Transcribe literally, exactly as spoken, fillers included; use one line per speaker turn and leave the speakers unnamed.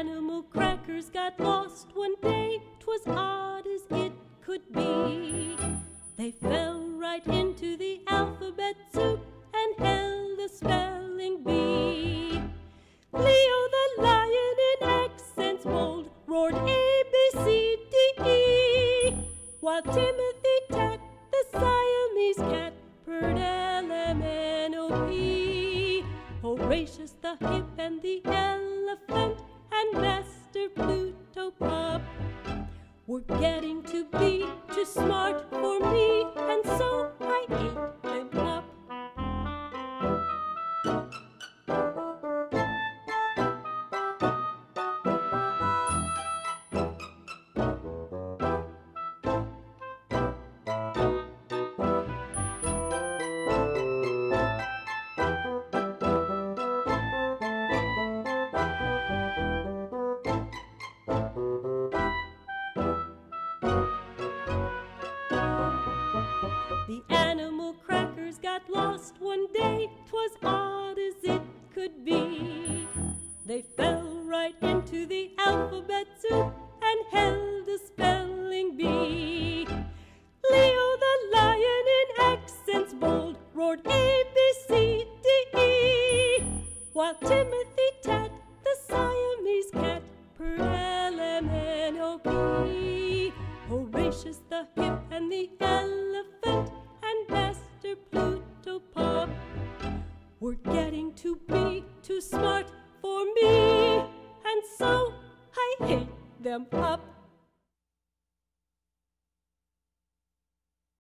animal crackers got lost one day. 'Twas odd as it could be. They fell right into the alphabet soup and held a spelling bee. Leo the lion in accents bold roared A, B, C, D, E, while Timothy Tat, the Siamese cat, purred L, M, N, O, P. Horatius the hip and the elephant and Master Pluto Pup were getting to be too smart for me, and so I ate them up. The animal crackers got lost one day. 'Twas odd as it could be. They fell right into the alphabet soup and held a spelling bee. Leo the lion in accents bold roared A, B, C, D, E, while Timothy Tat, the Siamese cat, purred L, M, N, O, P. Horatius the hip and the elephant and Master Pluto Pup were getting to be too smart for me, and so I ate them up.